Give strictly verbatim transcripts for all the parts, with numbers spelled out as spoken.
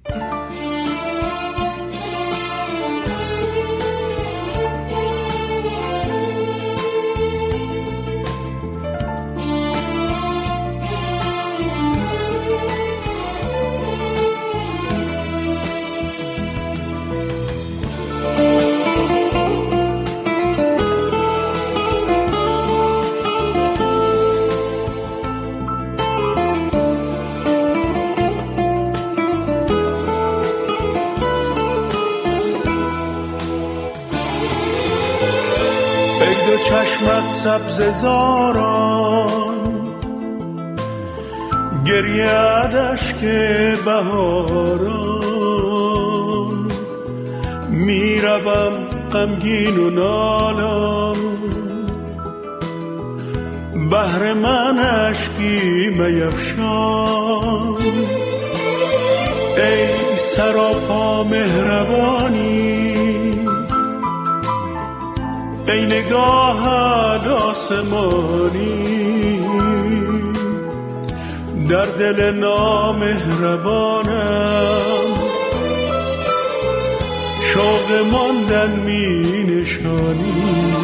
چشمت سبز زاران گریه‌اش که بهاران میروم غمگین و نالان بهر من اشکی میفشان ای سراپا مهربانی ای نگاهت آسمانی در دل نامهربانم شوق ماندن می نشانی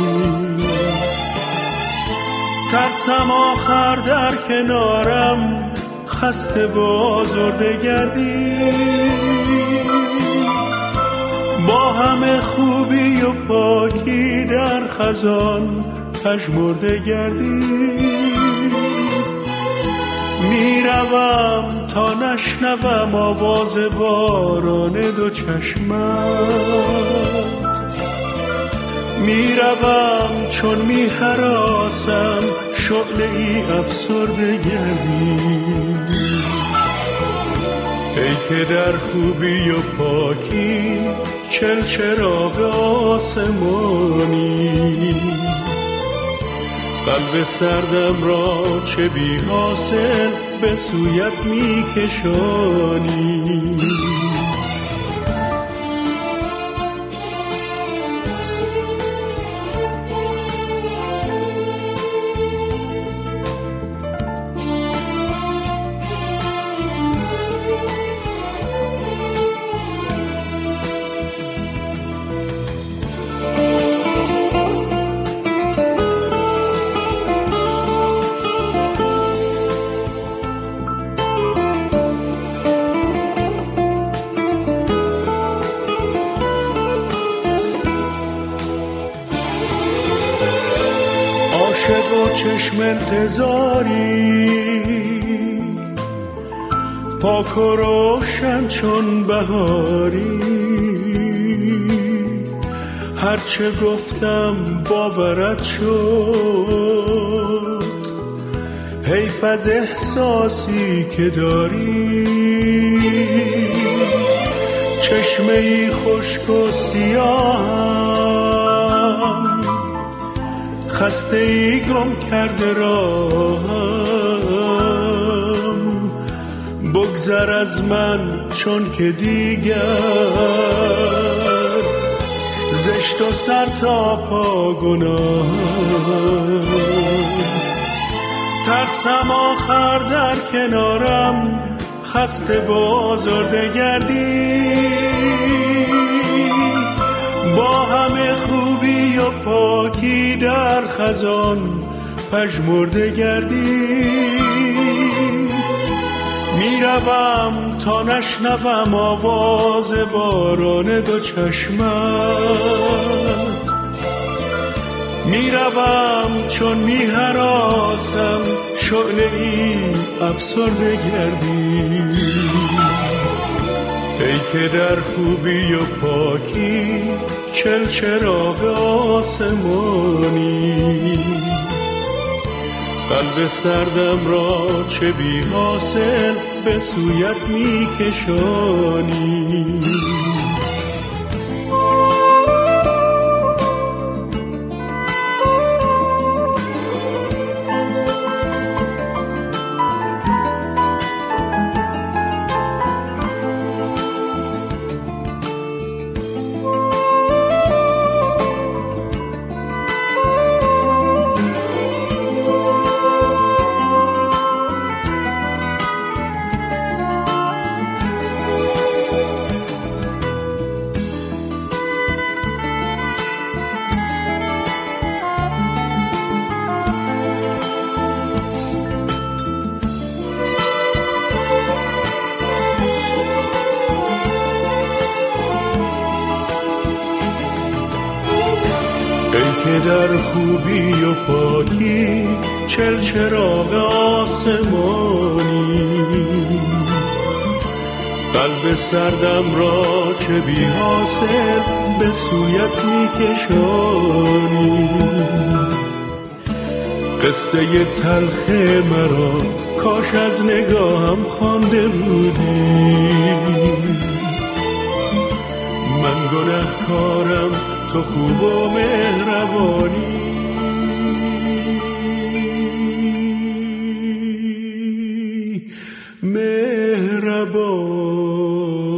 ترسم آخر در کنارم خسته و آزرده گردی با همه خوبی و پاکی در خزان پژمرده گردی میروم تا نشنوم آواز باران دو چشمت میروم چون میهراسم شعله ای افسرده گردی ای که در خوبی و پاکی چل چراغ آسمانی قلب سردم را چه بی حاصل به سویت می کشانی عاشق و چشم انتظاری پاک و روشن چون بهاری هرچه گفتم باورت شد حیف از احساسی که داری چشمه ای خشک و سیاهم خسته ای گم کرده راهم بگذر از من چون که دیگر زشت و سر تا پا گناهم ترسم آخر در کنارم خسته و آزرده گردی با همه خوبی و پاکی در خزان پژمرده گردی میروم تا نشنوم آواز باران دو چشمت میروم چون میهراسم شعله ای افسرده گردی ای که در خوبی و پاکی چل چراغ آسمانی قلب سردم را چه بی حاصل به سویت می کشانی ای که در خوبی و پاکی چلچراغ آسمانی، قلب سردم را چه بی حاصل به سویت می کشانی. قصه تلخ مرا کاش از نگاهم خوانده بودی، من گنهکارم تو خوب و مهربانی. مهربانی